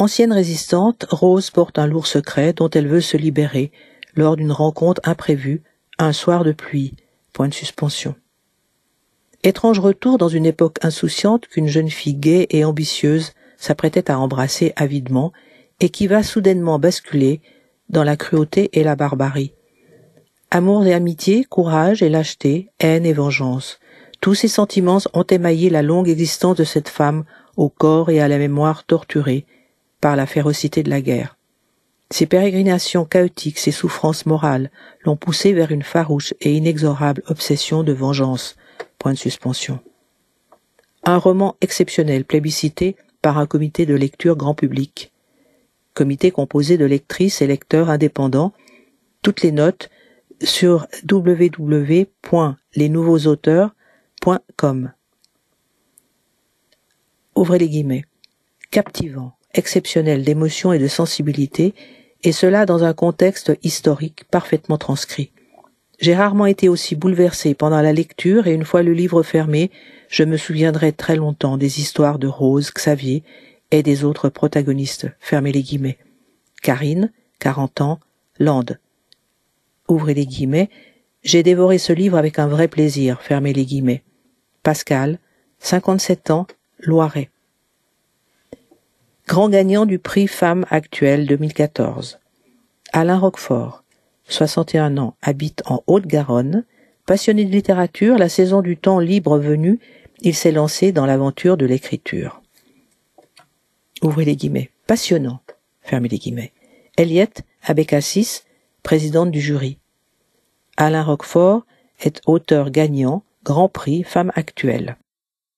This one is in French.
Ancienne résistante, Rose porte un lourd secret dont elle veut se libérer lors d'une rencontre imprévue, un soir de pluie. Point de suspension. Étrange retour dans une époque insouciante qu'une jeune fille gaie et ambitieuse s'apprêtait à embrasser avidement et qui va soudainement basculer dans la cruauté et la barbarie. Amour et amitié, courage et lâcheté, haine et vengeance. Tous ces sentiments ont émaillé la longue existence de cette femme au corps et à la mémoire torturée par la férocité de la guerre. Ses pérégrinations chaotiques, ses souffrances morales l'ont poussée vers une farouche et inexorable obsession de vengeance. Point de suspension. Un roman exceptionnel plébiscité par un comité de lecture grand public. Comité composé de lectrices et lecteurs indépendants. Toutes les notes sur www.lesnouveauxauteurs.com. Ouvrez les guillemets. Captivant, exceptionnel d'émotion et de sensibilité, et cela dans un contexte historique parfaitement transcrit. J'ai rarement été aussi bouleversé pendant la lecture, et une fois le livre fermé, je me souviendrai très longtemps des histoires de Rose, Xavier et des autres protagonistes. Fermez les guillemets. Karine, 40 ans, Lande. Ouvrez les guillemets. J'ai dévoré ce livre avec un vrai plaisir. Fermez les guillemets. Pascal, 57 ans, Loiret. Grand gagnant du prix Femme Actuelle 2014. Alain Roquefort, 61 ans, habite en Haute-Garonne. Passionné de littérature, la saison du temps libre venue, il s'est lancé dans l'aventure de l'écriture. Ouvrez les guillemets. Passionnant. Fermez les guillemets. Eliette Abécassis, présidente du jury. Alain Roquefort est auteur gagnant, Grand Prix Femme Actuelle.